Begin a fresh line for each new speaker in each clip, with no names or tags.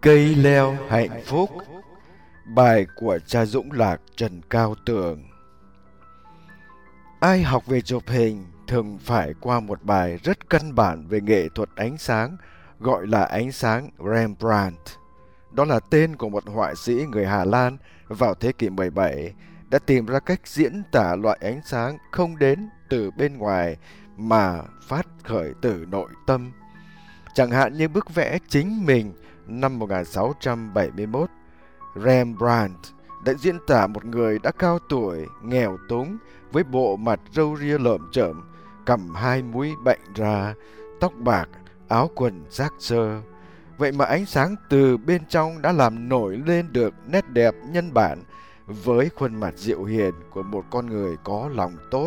Cây leo hạnh phúc. Bài của cha Dũng Lạc Trần Cao Tường. Ai học về chụp hình thường phải qua một bài rất căn bản về nghệ thuật ánh sáng, gọi là ánh sáng Rembrandt. Đó là tên của một họa sĩ người Hà Lan vào thế kỷ 17 đã tìm ra cách diễn tả loại ánh sáng không đến từ bên ngoài mà phát khởi từ nội tâm. Chẳng hạn như bức vẽ Chính Mình năm 1671, Rembrandt đã diễn tả một người đã cao tuổi, nghèo túng, với bộ mặt râu ria lởm chởm, cằm hai múi bệnh ra, tóc bạc, áo quần rách rơ. Vậy mà ánh sáng từ bên trong đã làm nổi lên được nét đẹp nhân bản với khuôn mặt dịu hiền của một con người có lòng tốt.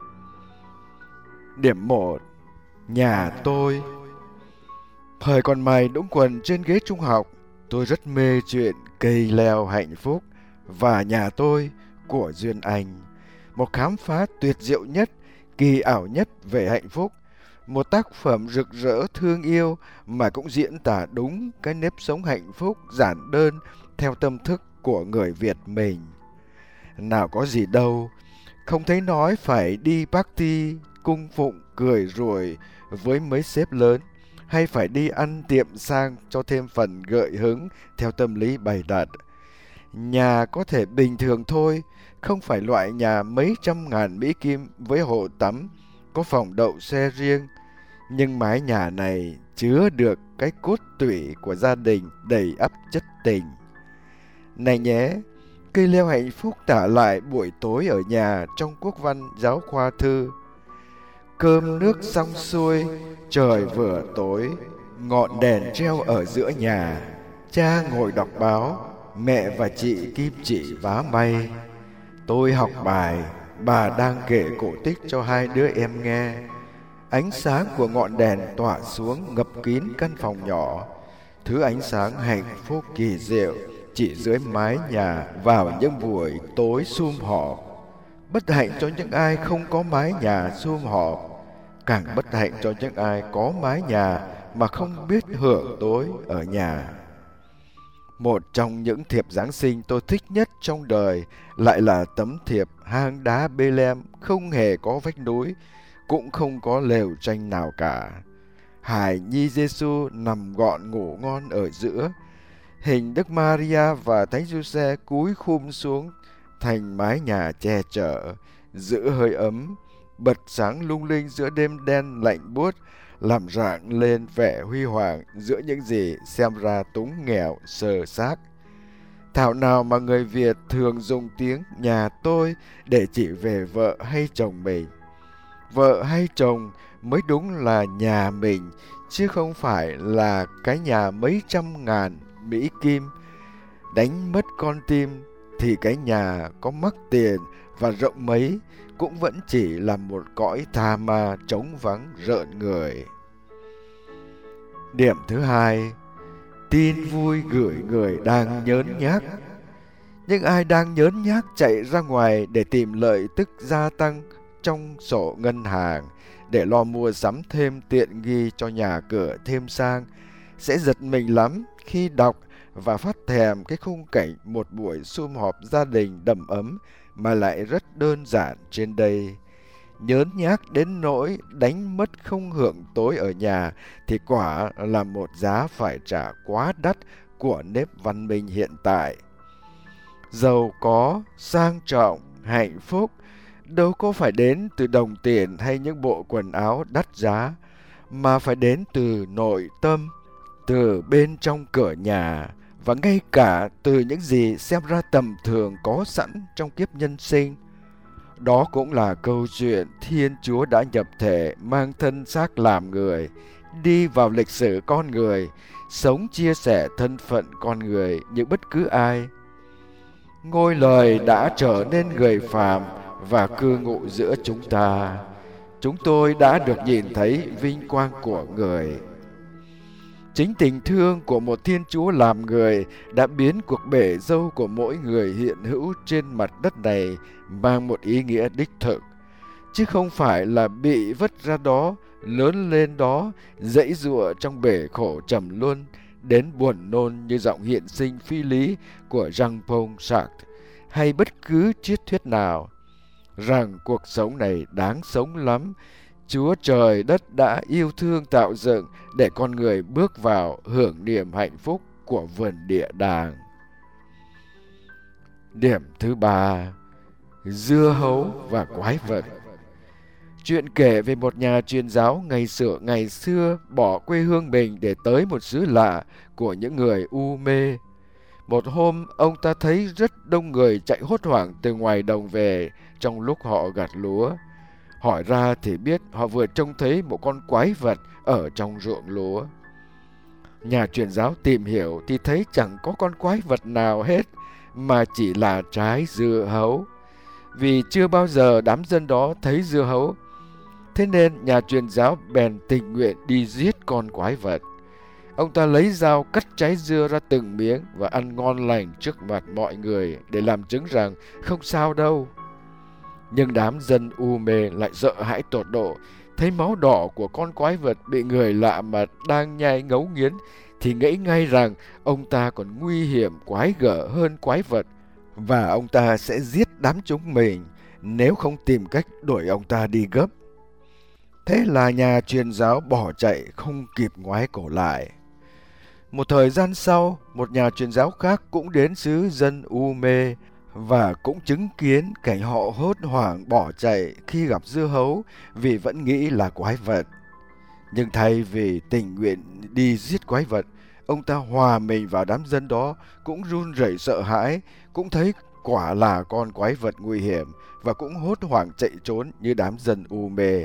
Điểm 1. Nhà tôi. Thời còn mày đũng quần trên ghế trung học, tôi rất mê chuyện Cây leo hạnh phúc và Nhà tôi của Duyên Anh. Một khám phá tuyệt diệu nhất, kỳ ảo nhất về hạnh phúc. Một tác phẩm rực rỡ thương yêu mà cũng diễn tả đúng cái nếp sống hạnh phúc giản đơn theo tâm thức của người Việt mình. Nào có gì đâu, không thấy nói phải đi party, cung phụng, cười rủi với mấy sếp lớn, hay phải đi ăn tiệm sang cho thêm phần gợi hứng theo tâm lý bày đặt. Nhà có thể bình thường thôi, không phải loại nhà mấy trăm ngàn Mỹ Kim với hồ tắm, có phòng đậu xe riêng. Nhưng mái nhà này chứa được cái cốt tủy của gia đình đầy ắp chất tình. Này nhé, Cây leo hạnh phúc tả lại buổi tối ở nhà trong quốc văn giáo khoa thư. Cơm nước xong xuôi, trời vừa tối, ngọn đèn treo ở giữa nhà. Cha ngồi đọc báo, mẹ và chị kim chỉ vá may. Tôi học bài, bà đang kể cổ tích cho hai đứa em nghe. Ánh sáng của ngọn đèn tỏa xuống ngập kín căn phòng nhỏ. Thứ ánh sáng hạnh phúc kỳ diệu chỉ dưới mái nhà vào những buổi tối sum họp. Bất hạnh cho những ai không có mái nhà sum họp, càng bất hạnh cho những ai có mái nhà mà không biết hưởng tối ở nhà. Một trong những thiệp Giáng sinh tôi thích nhất trong đời lại là tấm thiệp hang đá Bê-lem không hề có vách núi, cũng không có lều tranh nào cả. Hài Nhi Giêsu nằm gọn ngủ ngon ở giữa. Hình Đức Maria và Thánh Giuse cúi khum xuống thành mái nhà che chở, giữ hơi ấm, bật sáng lung linh giữa đêm đen lạnh buốt, làm rạng lên vẻ huy hoàng giữa những gì xem ra túng nghèo sơ xác. Thảo nào mà người Việt thường dùng tiếng nhà tôi để chỉ về vợ hay chồng mình. Vợ hay chồng mới đúng là nhà mình, chứ không phải là cái nhà mấy trăm ngàn Mỹ Kim. Đánh mất con tim thì cái nhà có mắc tiền và rộng mấy cũng vẫn chỉ là một cõi tha ma trống vắng rợn người. Điểm thứ 2. Tin vui gửi người đang nhớn nhác. Nhưng ai đang nhớn nhác chạy ra ngoài để tìm lợi tức gia tăng trong sổ ngân hàng, để lo mua sắm thêm tiện nghi cho nhà cửa thêm sang, sẽ giật mình lắm khi đọc và phát thèm cái khung cảnh một buổi sum họp gia đình đầm ấm mà lại rất đơn giản trên đây. Nhớn nhác đến nỗi đánh mất không hưởng tối ở nhà thì quả là một giá phải trả quá đắt của nếp văn minh hiện tại. Giàu có, sang trọng, hạnh phúc đâu có phải đến từ đồng tiền hay những bộ quần áo đắt giá, mà phải đến từ nội tâm, từ bên trong cửa nhà, và ngay cả từ những gì xem ra tầm thường có sẵn trong kiếp nhân sinh. Đó cũng là câu chuyện Thiên Chúa đã nhập thể, mang thân xác làm người, đi vào lịch sử con người, sống chia sẻ thân phận con người như bất cứ ai. Ngôi Lời đã trở nên người phàm và cư ngụ giữa chúng ta. Chúng tôi đã được nhìn thấy vinh quang của người. Chính tình thương của một Thiên Chúa làm người đã biến cuộc bể dâu của mỗi người hiện hữu trên mặt đất này mang một ý nghĩa đích thực, chứ không phải là bị vứt ra đó, lớn lên đó, giãy giụa trong bể khổ trầm luân, đến buồn nôn như giọng hiện sinh phi lý của Jean-Paul Sartre hay bất cứ triết thuyết nào, rằng cuộc sống này đáng sống lắm, Chúa trời đất đã yêu thương tạo dựng để con người bước vào hưởng niềm hạnh phúc của vườn địa đàng. Điểm thứ 3. Dưa hấu và quái vật. Chuyện kể về một nhà truyền giáo ngày xưa bỏ quê hương mình để tới một xứ lạ của những người u mê. Một hôm, ông ta thấy rất đông người chạy hốt hoảng từ ngoài đồng về trong lúc họ gặt lúa. Hỏi ra thì biết họ vừa trông thấy một con quái vật ở trong ruộng lúa. Nhà truyền giáo tìm hiểu thì thấy chẳng có con quái vật nào hết, mà chỉ là trái dưa hấu. Vì chưa bao giờ đám dân đó thấy dưa hấu, thế nên nhà truyền giáo bèn tình nguyện đi giết con quái vật. Ông ta lấy dao cắt trái dưa ra từng miếng và ăn ngon lành trước mặt mọi người để làm chứng rằng không sao đâu. Nhưng đám dân u mê lại sợ hãi tột độ, thấy máu đỏ của con quái vật bị người lạ mặt đang nhai ngấu nghiến thì nghĩ ngay rằng ông ta còn nguy hiểm quái gở hơn quái vật, và ông ta sẽ giết đám chúng mình nếu không tìm cách đuổi ông ta đi gấp. Thế là nhà truyền giáo bỏ chạy không kịp ngoái cổ lại. Một thời gian sau, một nhà truyền giáo khác cũng đến xứ dân u mê và cũng chứng kiến cảnh họ hốt hoảng bỏ chạy khi gặp dưa hấu vì vẫn nghĩ là quái vật. Nhưng thay vì tình nguyện đi giết quái vật, ông ta hòa mình vào đám dân đó, cũng run rẩy sợ hãi, cũng thấy quả là con quái vật nguy hiểm và cũng hốt hoảng chạy trốn như đám dân u mê.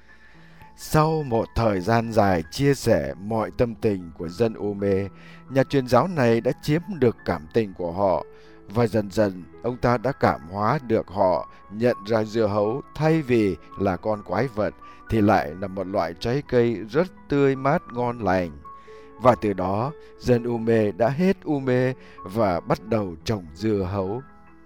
Sau một thời gian dài chia sẻ mọi tâm tình của dân u mê, nhà truyền giáo này đã chiếm được cảm tình của họ, và dần dần ông ta đã cảm hóa được họ nhận ra dưa hấu thay vì là con quái vật thì lại là một loại trái cây rất tươi mát ngon lành. Và từ đó, dân u mê đã hết u mê và bắt đầu trồng dưa hấu.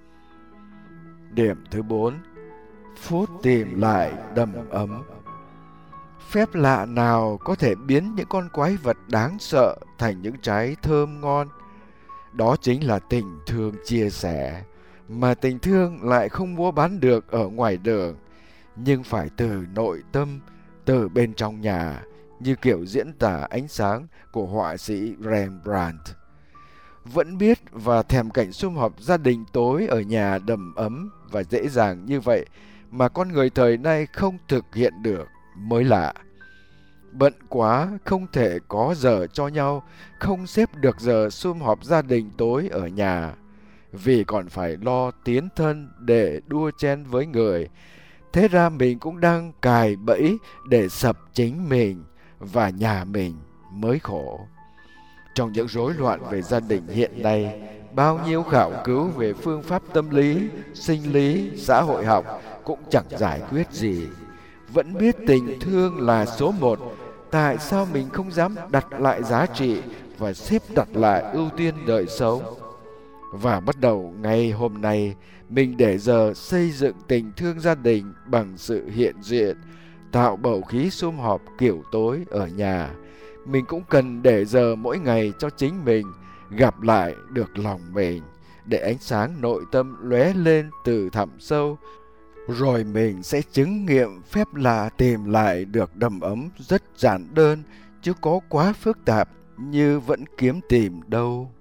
Điểm thứ 4. Phút tìm lại đầm ấm. Phép lạ nào có thể biến những con quái vật đáng sợ thành những trái thơm ngon? Đó chính là tình thương chia sẻ, mà tình thương lại không mua bán được ở ngoài đường, nhưng phải từ nội tâm, từ bên trong nhà, như kiểu diễn tả ánh sáng của họa sĩ Rembrandt. Vẫn biết và thèm cảnh sum họp gia đình tối ở nhà đầm ấm và dễ dàng như vậy mà con người thời nay không thực hiện được mới lạ. Bận quá không thể có giờ cho nhau, không xếp được giờ sum họp gia đình tối ở nhà, vì còn phải lo tiến thân để đua chen với người. Thế ra mình cũng đang cài bẫy để sập chính mình và nhà mình mới khổ. Trong những rối loạn về gia đình hiện nay, bao nhiêu khảo cứu về phương pháp tâm lý, sinh lý, xã hội học cũng chẳng giải quyết gì. Vẫn biết tình thương là số một, tại sao mình không dám đặt lại giá trị và xếp đặt lại ưu tiên đời sống? Và bắt đầu ngày hôm nay, mình để giờ xây dựng tình thương gia đình bằng sự hiện diện, tạo bầu khí sum họp kiểu tối ở nhà. Mình cũng cần để giờ mỗi ngày cho chính mình, gặp lại được lòng mình, để ánh sáng nội tâm lóe lên từ thẳm sâu. Rồi mình sẽ chứng nghiệm phép lạ tìm lại được đầm ấm rất giản đơn, chứ có quá phức tạp như vẫn kiếm tìm đâu.